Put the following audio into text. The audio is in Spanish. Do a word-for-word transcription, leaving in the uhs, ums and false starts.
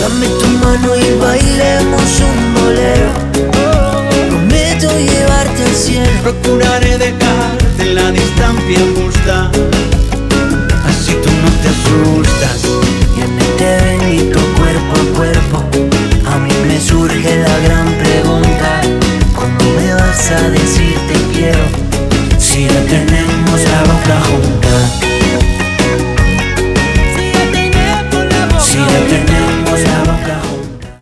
Dame tu mano y bailemos un bolero. Prometo llevarte al cielo. Procuraré dejarte en la distancia justa, así tú no te asustas. Y en este bendito cuerpo a cuerpo, a mí me surge la gran pregunta: ¿cómo me vas a decir te quiero si ya tenemos la boca junta?